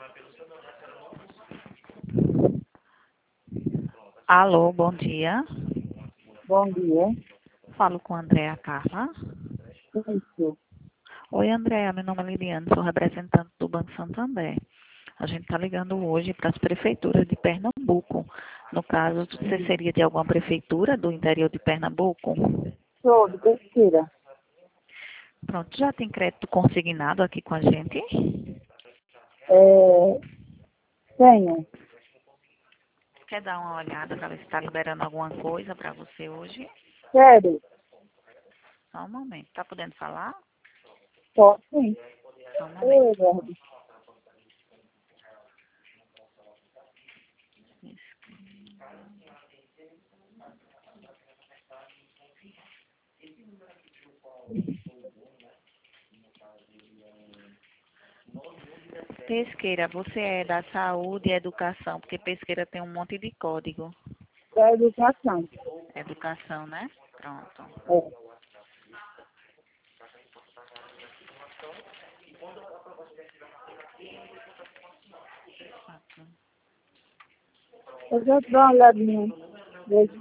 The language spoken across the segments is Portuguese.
Alô, bom dia. Bom dia. Falo com a Andréa Carla. Isso. Oi, Andréa, meu nome é Liliane, sou representante do Banco Santander. A gente está ligando hoje para as prefeituras de Pernambuco. No caso, você seria de alguma prefeitura do interior de Pernambuco? Sou de Pesqueira. Pronto, já tem crédito consignado aqui com a gente? Tenho. Quer dar uma olhada para ver se está liberando alguma coisa para você hoje? Sério? Só um momento. Está podendo falar? Posso sim. Só um momento. Oi, Eduardo. Pesqueira, você é da saúde e educação, porque pesqueira tem um monte de código. Da educação. Educação, né? Pronto. É. Eu já dou uma olhadinha. Vejo.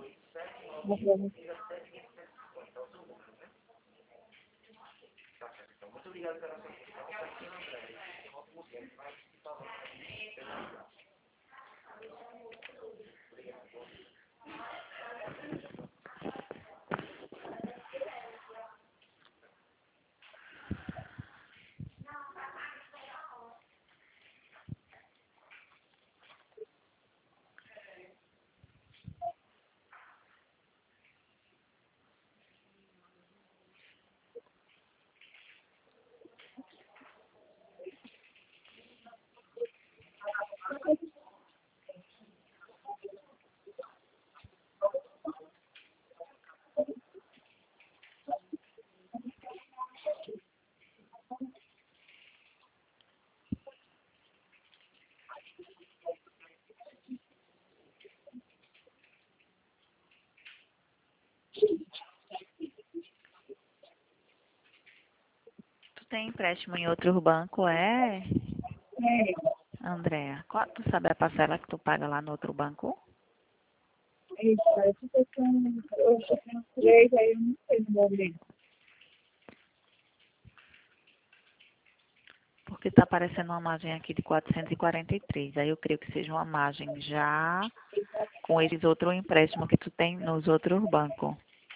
Tu tem empréstimo em outro banco, é, Tenho. Andréa? Tu sabe a parcela que tu paga lá no outro banco? Isso. Parece que eu tenho três, aí eu não sei no momento. Porque tá aparecendo uma margem aqui de 443. Aí eu creio que seja uma margem já com esses outros empréstimos que tu tem nos outros bancos.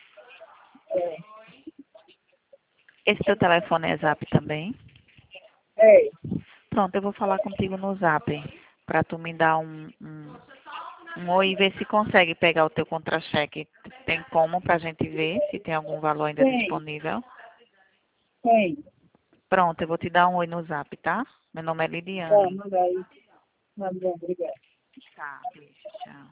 Esse teu telefone é Zap também? É. Pronto, eu vou falar contigo no Zap para tu me dar um oi e ver se consegue pegar o teu contra-cheque. Tem como pra gente ver se tem algum valor ainda Tem. disponível? Tem. Pronto, eu vou te dar um oi no Zap, tá? Meu nome é Tá, Lidiane. manda aí. Tá bom, obrigada. Tá, beijo, tchau.